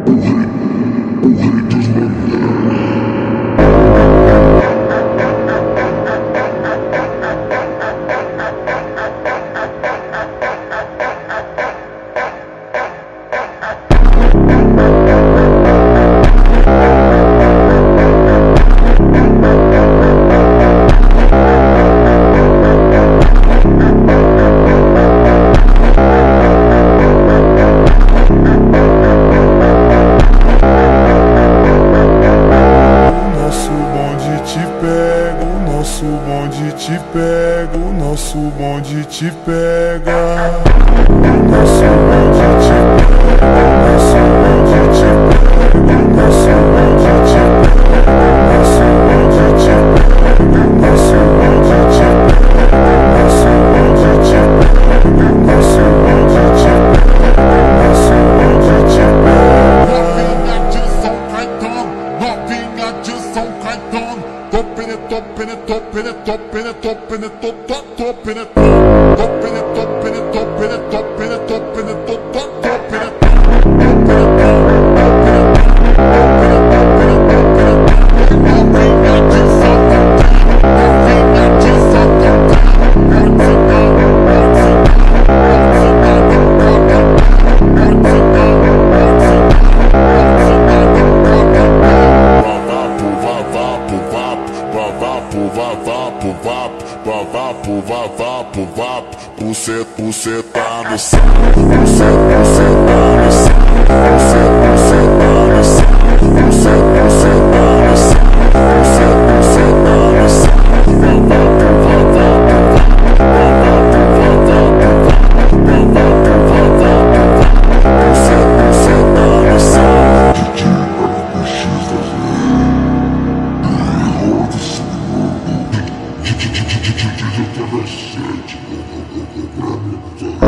O nosso bonde te pega, o nosso bonde te pega, o nosso bonde te pega, o nosso bonde te pega, o nosso bonde te pega, o nosso bonde te pega, o nosso bonde te pega, o nosso bonde te pega, o nosso bonde te pega. Novinha de São Caetano, novinha de São Caetano, topene, topene, topene, topene, topene, topene, topene, topene, topene, topene, topene, topene, novinha de Santa Catarina, novinha de Santa Catarina, você tá no céu, você tá no céu, você tá no céu, você tá no céu, você tá no céu, DJ